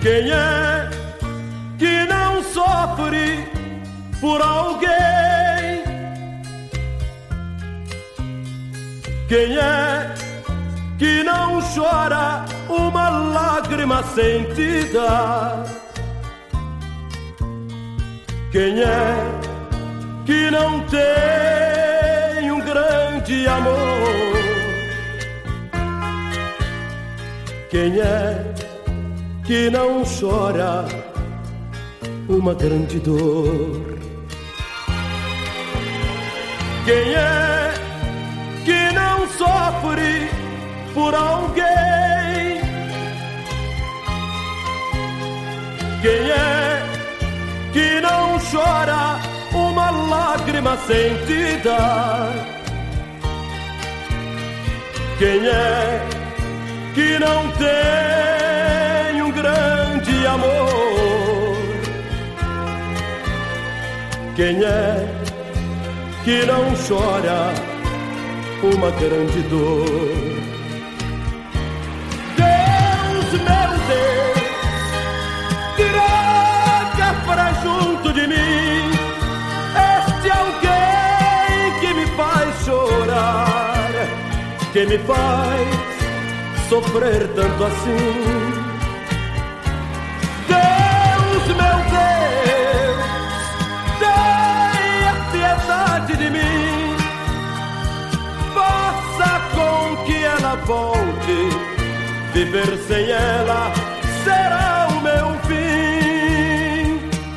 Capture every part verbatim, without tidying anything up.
Quem é que não sofre por alguém? Quem é que não chora uma lágrima sentida? Quem é que não tem um grande amor? Quem é que não chora uma grande dor? Quem é que não sofre por alguém? Quem é que não chora uma lágrima sentida? Quem é que não tem um grande amor? Quem é que não chora uma grande dor? Deus, meu Deus, traga pra junto de mim este alguém que me faz chorar, que me faz sofrer tanto assim. Deus, meu Deus, tenha piedade de mim, faça com que ela volte, viver sem ela será o meu fim.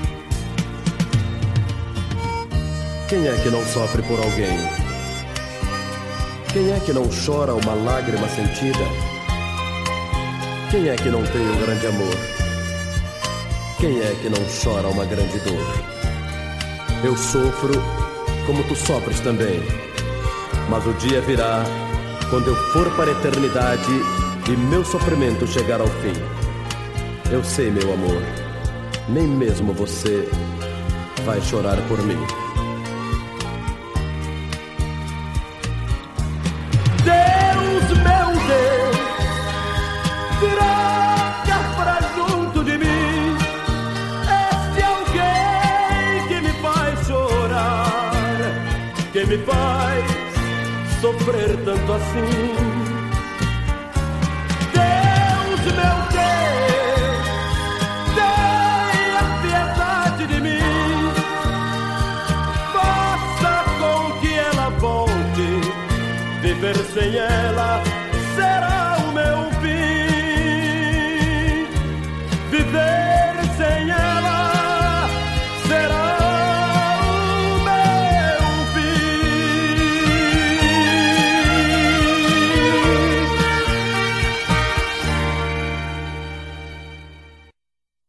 Quem é que não sofre por alguém? Quem é que não chora uma lágrima sentida? Quem é que não tem um grande amor? Quem é que não chora uma grande dor? Eu sofro como tu sofres também, mas o dia virá quando eu for para a eternidade e meu sofrimento chegar ao fim. Eu sei, meu amor, nem mesmo você vai chorar por mim. Deus, meu Deus, traga pra junto de mim este alguém que me faz chorar, que me faz sofrer tanto assim. Deus, meu Deus, tenha piedade de mim, faça com que ela volte, viver sem ela será o meu fim.